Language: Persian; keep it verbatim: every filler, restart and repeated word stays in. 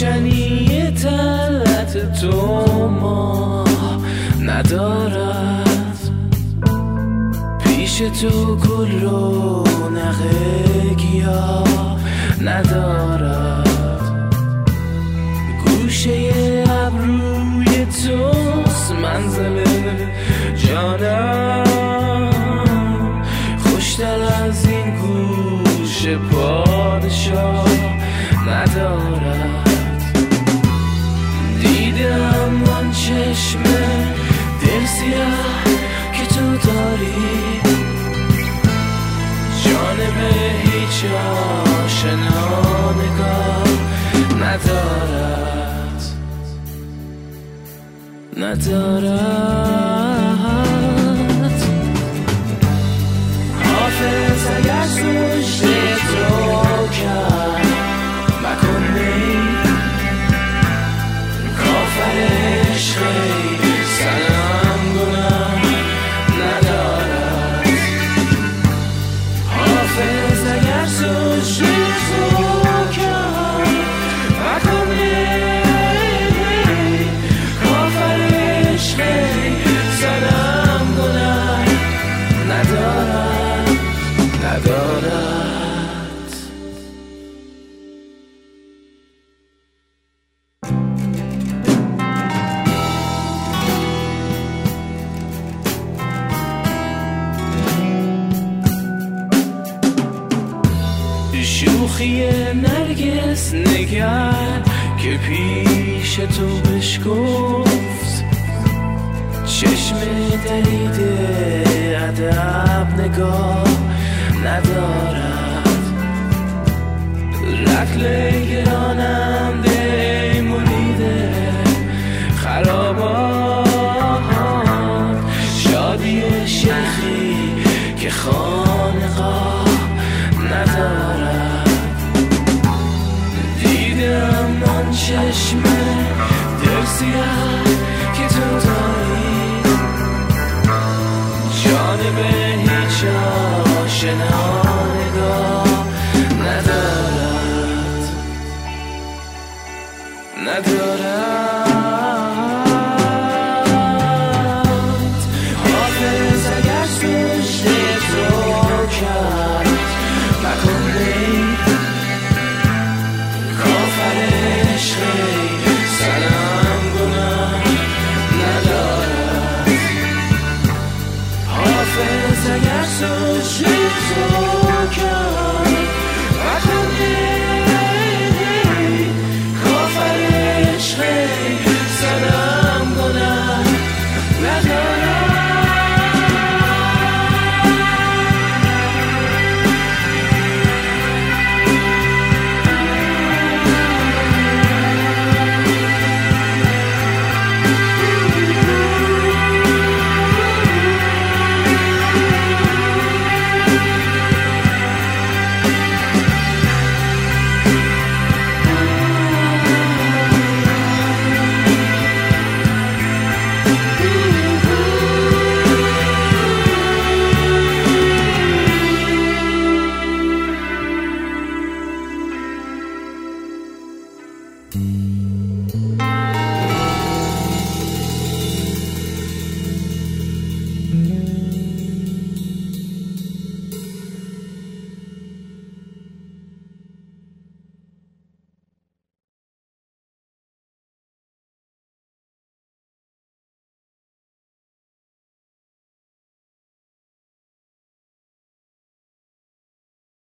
روشنی طلعت تو ما ندارد، پیش تو گل رو نقه گیاه ندارد، گوشه ابروی توست منزل جانم، خوشتر از این گوش پادشاه ندارد. دیدم آن چشم دل سیاه که تو داری، جانب هیچ آشنا نگاه ندارد ندارد. حافظ اگر سوشته تو کرد مکن نی، کافر عشقی سلام گناه ندارد. حافظ اگر سوشته تو کرد مکن نی، کافر عشقی سلام گناه ندارد ندارد. شوخی نرگس نگر که پیش تو بشکفت، چشم دریده ادب نگاه ندارد، رطل گرانم